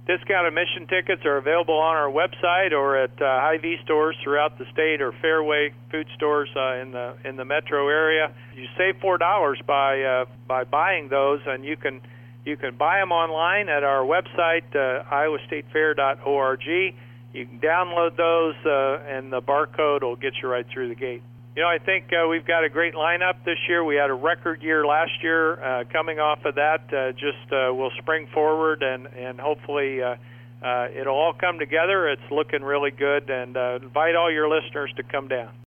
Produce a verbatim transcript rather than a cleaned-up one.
Discount admission tickets are available on our website or at uh, Hy-Vee stores throughout the state, or Fairway food stores uh, in the in the metro area. You save four dollars by uh, by buying those, and you can you can buy them online at our website, uh, iowa state fair dot org. You can download those, uh, and the barcode will get you right through the gate. You know, I think uh, we've got a great lineup this year. We had a record year last year. Uh, coming off of that, uh, just uh, we'll spring forward, and, and hopefully uh, uh, it'll all come together. It's looking really good, and uh, invite all your listeners to come down.